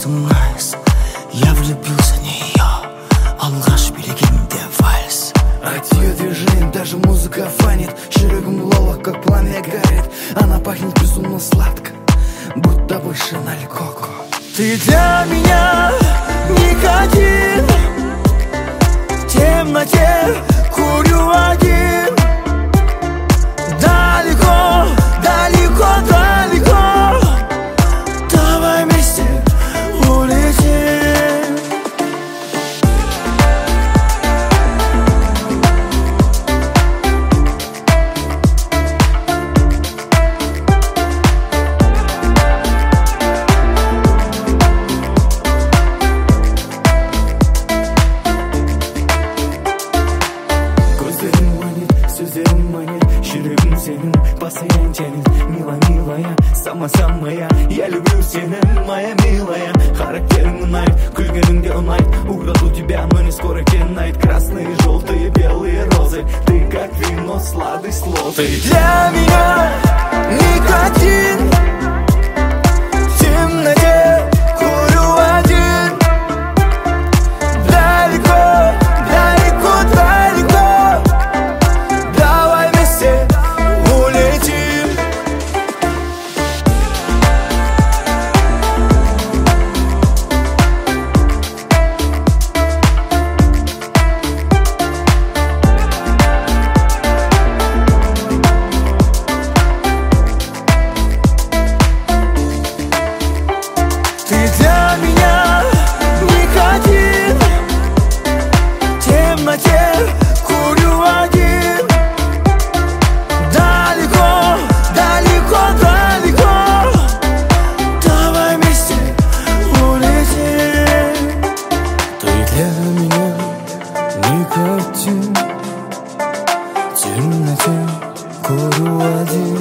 аңсымайсыз. Я влюбился в нее, алғаш билегенде вальс. От ее движений даже музыка фанит. Жүрегім лолок, как пламя горит. Она пахнет безумно сладко, будто выше на коко. Ты для меня никотин. В темноте курю один. Далеко, далеко, далеко. Давай вместе улетим. Сөздерім манит, жүрегім сенің постоянно тянет. Милая, милая, самая, я люблю сені, моя милая. Характерің ұнайды, күлгенің де ұнайды. Украду тебя, но не скоро кенает. Красные, желтые, белые розы. Ты как вино, сладость слов. Ты для меня никотин. В темноте курю один. Далеко, далеко, далеко. Для меня никотин. В темноте курю один. Далеко, далеко, далеко. Давай вместе улетим. Ты для меня никотин. В темноте курю один.